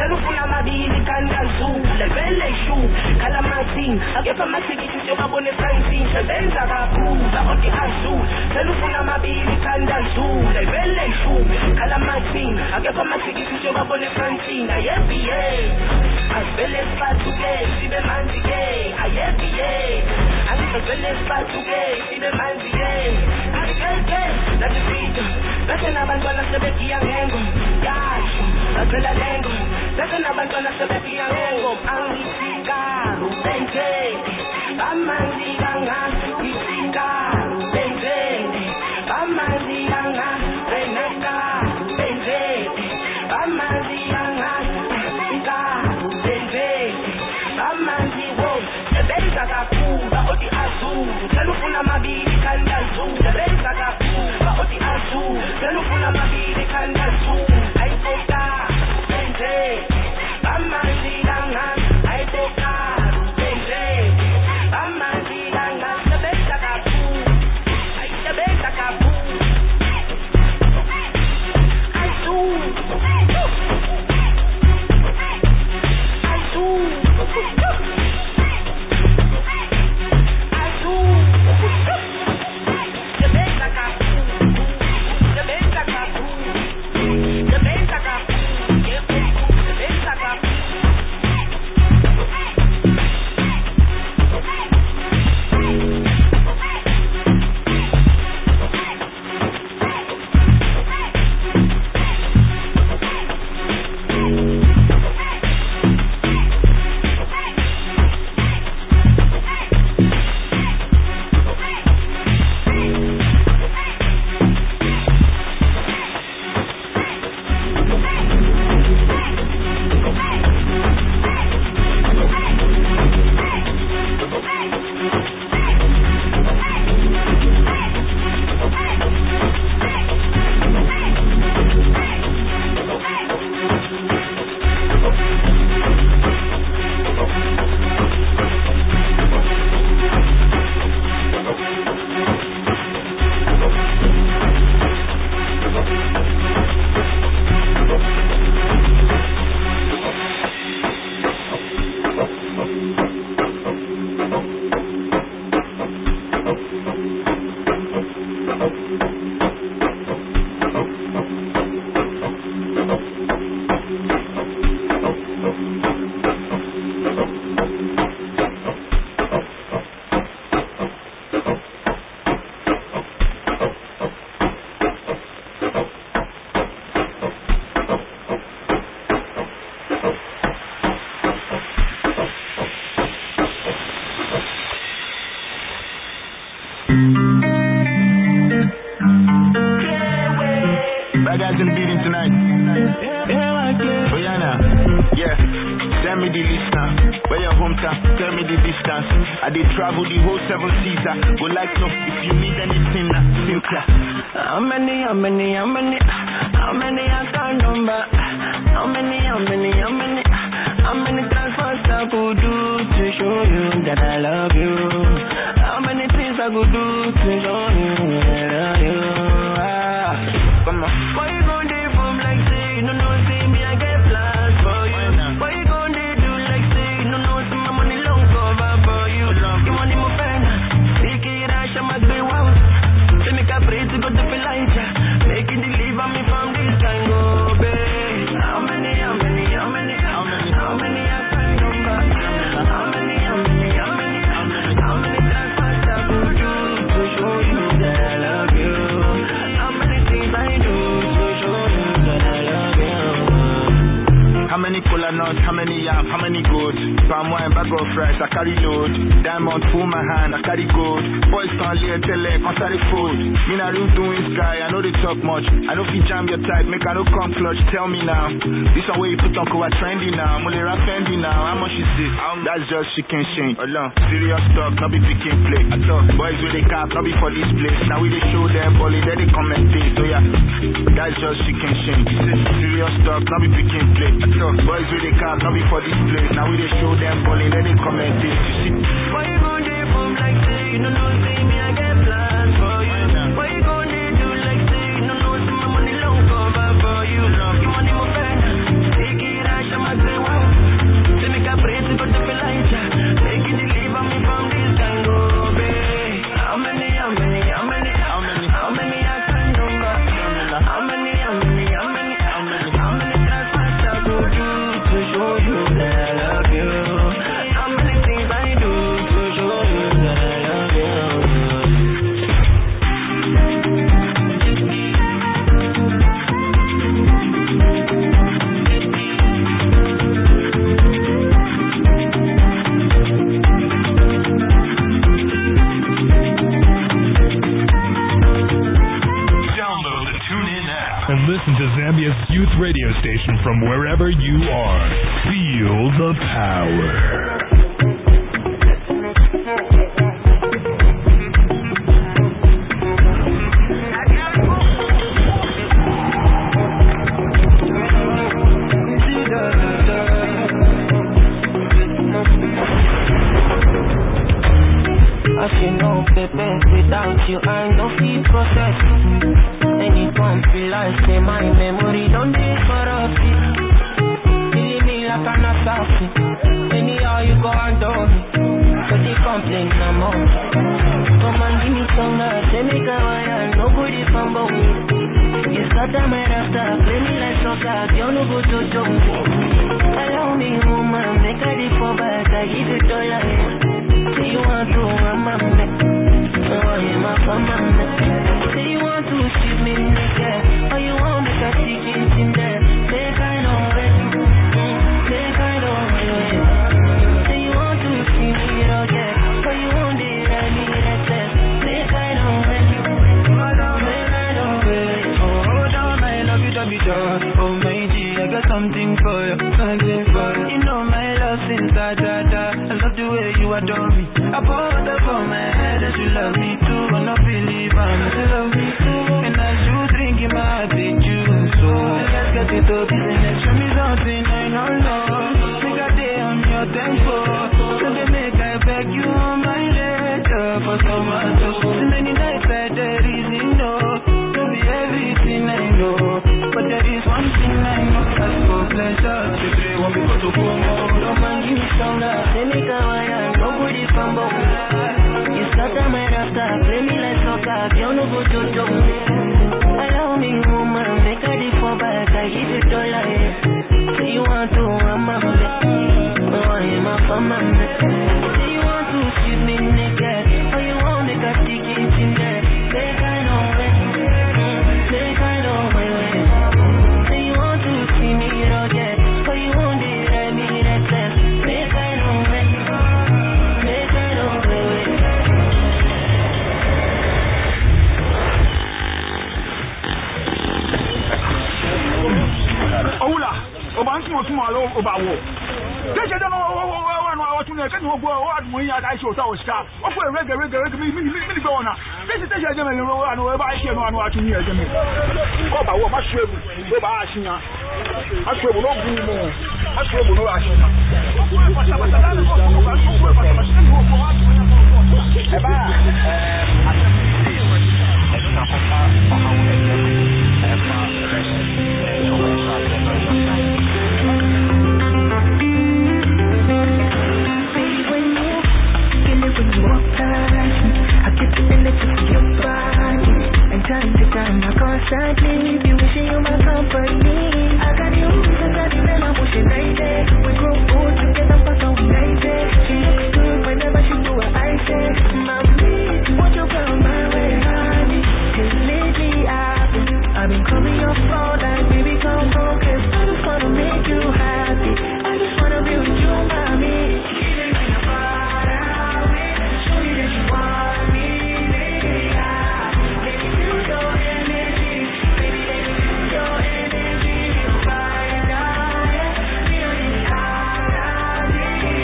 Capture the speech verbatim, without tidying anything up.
Telefona mabili kanda zule vele shu Kalamatin agepa masikiti syoka bone francine Sebenza kakuza oti azul Telefona mabili kanda zule vele shu Kalamatin agepa masikiti syoka bone francine Ayebi ye Asvele spatuke sibe manzike Ayebi ye Asvele spatuke sibe manzike Asvele Natipita Nasena bantwana sebeki ya ngengo Yasho Nasela lengo Nasena bantwana sebeki ya ngengo Angisika Rubenteke Amanzi ganga Isika Rubenteke Amanzi ganga Reneka Rubenteke Amanzi ganga Isika Rubenteke Amanzi wo Sebeza kakuba oti azul Telufuna mabili kanda zul Sebeza kakuba oti azul Telufuna mabili kanda zul Aipoka Rubenteke Amanzi ganga Aipoka Rubenteke Amanzi ganga Sebeza kakuba Sebeza kakuba Azul Azul Tell me now, this one where you put on cover trendy now. Mulera Fendi now, how much is it? That's just chicken shame. Alone, serious talk, not be picking play. I talk, boys with the cap, not be for this place. Now we they show them, bully, then they commentate. So yeah, that's just chicken shame. Serious talk, not be picking play. I talk, boys with the cap, not be for this place. Now we they show them, bully, then they commentate. You see, why you gon' do boom like say you don't know, say me I get plans for you. Why you gon' do like say you don't know, say my money long cover for you. You money more better, take it, I shall my radio station from wherever you are. Feel the power. Without you, I don't feel process. Any pump feel like say my memory don't need for us. Feeling me like an assassin. Anyhow you go and do me, but they complain no more. Come and give me some love, say me go and nobody fumble me. You start a my rasta, play me like soccer, you no go to jump. Allow me woman, make a dip for back, I give it all I have. Say you want to, I'm a man. Oh, I'm a woman. Say you want to shoot me naked, or you want me to stick it in there. Make I know it, make I know it. Say you want to see me again, or you want it, I need it. Make I know it, make I know it. Oh, hold on, I love you, love you, dog. Oh, my G, I got something for you, something for you. You know my love since da da da. I love the way you adore me. I put up on my head that you love me too. I don't believe I'm to love me too. And as you drink in my heart with you, so let's get it up. Business, show me something I don't know. Make a day on your tempo. So they make I beg you on my letter for some answers. So many nights I there is no. To be everything I know, but there is one thing I know. As for pleasure, the day won't be able to go more. Don't mind give me some love, say me go and nobody fumble. You start a my rasta, play me like soccer, you no go to jump. Allow me woman, make a dip for back, I give it all I have. Say you want to, I'm a man. Oh, I'm a woman. Say you want to shoot me naked, or you want me to stick it in there. Make I know it, make I know it. Say you want to see me again, or you want it, I need it. Make I know it, make I know it. Oula, Obansi Motumalo Obawo. Take it on our tune, can you go out when you guys show our star? Of a regular, regular, mini bona. This is a gentleman and over I can one watching here. Oh, I want my ship, go by Ashina. I should not be more. I should not be more.